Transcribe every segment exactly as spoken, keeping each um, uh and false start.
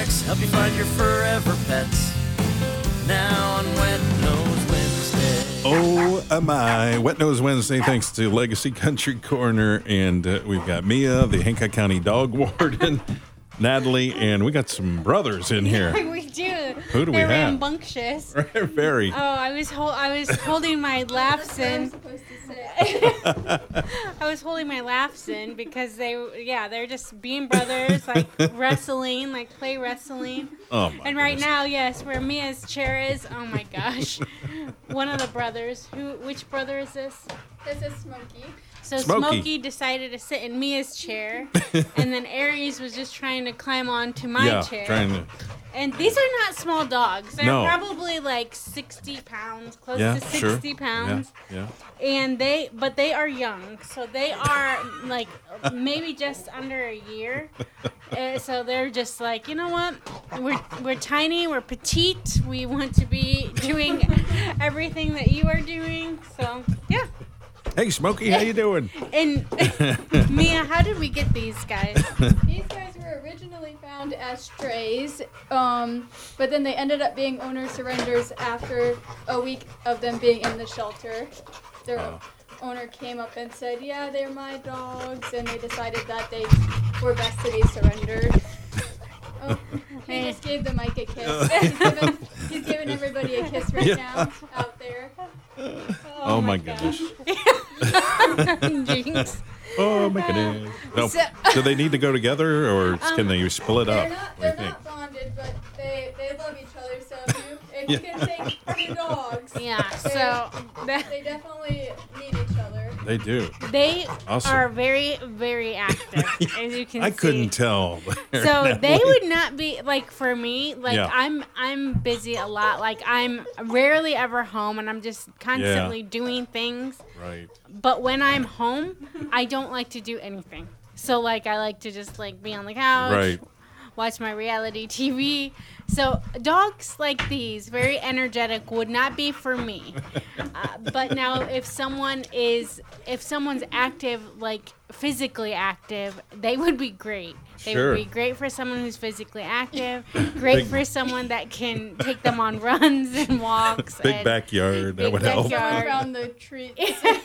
X, help you find your forever pets. Now on Wet Nose Wednesday. Oh, am I. Wet Nose Wednesday, thanks to Legacy Country Corner. And uh, we've got Mia, the Hancock County dog warden, Natalie, and we got some brothers in here. We do. Who do we They're have? rambunctious. Very. Oh, I was hol- I was holding my laughs in. I was holding my laughs in because they, yeah, they're just being brothers, like wrestling, like play wrestling. Oh my And right goodness. now, yes, where Mia's chair is, oh my gosh, one of the brothers. Who? Which brother is this? This is Smokey. So Smokey. Smokey decided to sit in Mia's chair, and then Aries was just trying to climb onto my yeah, chair. trying to. And these are not small dogs. They're No. probably like sixty pounds, close Yeah, to sure. sixty pounds. Yeah, And they, but they are young, so they are like maybe just under a year. Uh, so they're just like, you know what? We're we're tiny, we're petite. We want to be doing everything that you are doing. So yeah. yeah. Hey, Smokey, how you doing? And Mia, how did we get these guys? These guys were originally found as strays, um, but then they ended up being owner surrenders after a week of them being in the shelter. Their Wow. owner came up and said, yeah, they're my dogs, and they decided that they were best to be surrendered. Oh, he just gave the mic a kiss. He's giving, he's giving everybody a kiss right Yeah. now out there. Oh, my goodness. Jinx. Oh my goodness. No, So- do they need to go together, or can they split They're up? not, What do they're you think? not bonded, but they, they love each other, so if you, if you can take two dogs, Yeah. So that, they definitely need each other. They do. they Awesome. are very, very active, as you can I see. couldn't tell. So they would not be like for me. Like Yeah. I'm, I'm busy a lot. Like I'm rarely ever home, and I'm just constantly doing things. Right. But when I'm home, I don't like to do anything. So like I like to just like be on the couch, Right. watch my reality T V. So dogs like these, very energetic, would not be for me. Uh, but now if someone is, if someone's active, like physically active, they would be great. They Sure. would be great for someone who's physically active, great Big- for someone that can take them on runs and walks. Big and backyard. That big would help. backyard. Around the treats.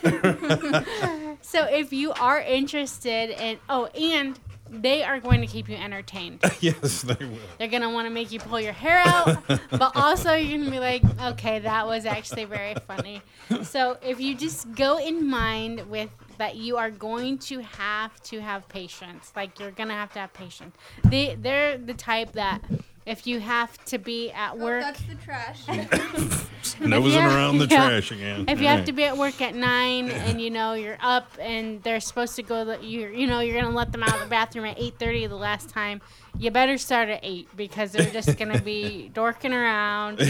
So if you are interested in, oh, and they are going to keep you entertained. Yes, they will. They're going to want to make you pull your hair out, but also you're going to be like, okay, that was actually very funny. So if you just go in mind with that you are going to have to have patience. Like you're going to have to have patience. They, they're the type that if you have to be at Oh, work. that's the trash. Nosing Yeah, around the yeah. trash again. If you All have to be at work at nine and you know you're up and they're supposed to go, the, you you know you're gonna let them out of the bathroom at eight thirty the last time, you better start at eight because they're just gonna be dorking around.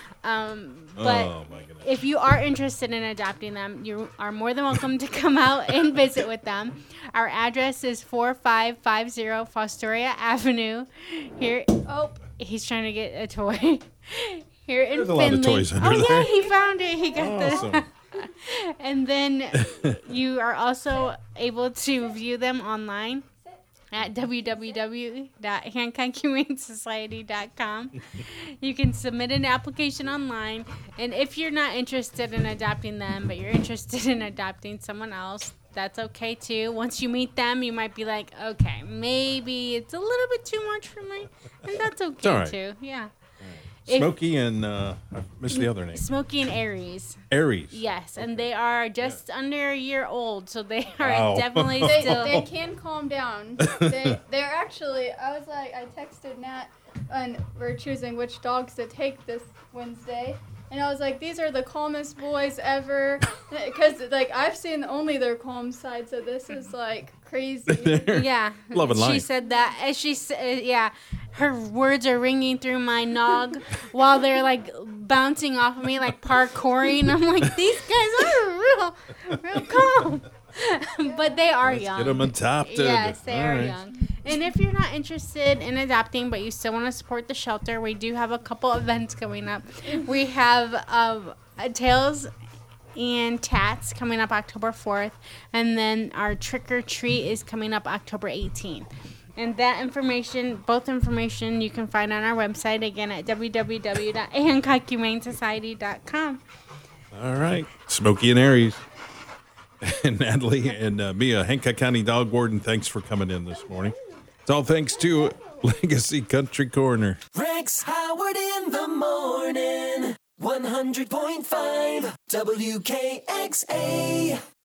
Um, but Oh my goodness. if you are interested in adopting them, you are more than welcome to come out and visit with them. Our address is four five five zero Fostoria Avenue. Here, Oh, he's trying to get a toy. Here in There's a lot of Findlay. toys under oh there. yeah, he found it. He got Awesome. the. And then you are also able to view them online at w w w dot hancock humane society dot com. You can submit an application online, and if you're not interested in adopting them, but you're interested in adopting someone else, that's okay too. Once you meet them, you might be like, okay, maybe it's a little bit too much for me, and that's okay all right. too. Yeah. If- Smokey and uh, I missed the other name. Smokey and Aries. Aries. Yes, and they are just under a year old, so they are Wow. definitely they, still. they can calm down. They, they're actually, I was like, I texted Nat and we're choosing which dogs to take this Wednesday. And I was like, these are the calmest boys ever. Because, like, I've seen only their calm side, so this is, like, crazy. Yeah, Loving she life. said that. And she said, yeah, her words are ringing through my nog while they're like bouncing off of me, like parkouring. I'm like, these guys are real, real calm. But they are Let's young. get them adopted. Yes, they All are right. young. And if you're not interested in adopting, but you still want to support the shelter, we do have a couple events coming up. We have um, a Tails and Tats coming up October fourth, and then our Trick or Treat is coming up October eighteenth. And that information, both information, you can find on our website, again, at w w w dot hancock humane society dot com. All right. Smokey and Aries. And Natalie and uh, Mia, Hancock County Dog Warden, thanks for coming in this morning. It's all thanks to Legacy Country Corner. Rex Howard in the morning. one hundred point five W K X A.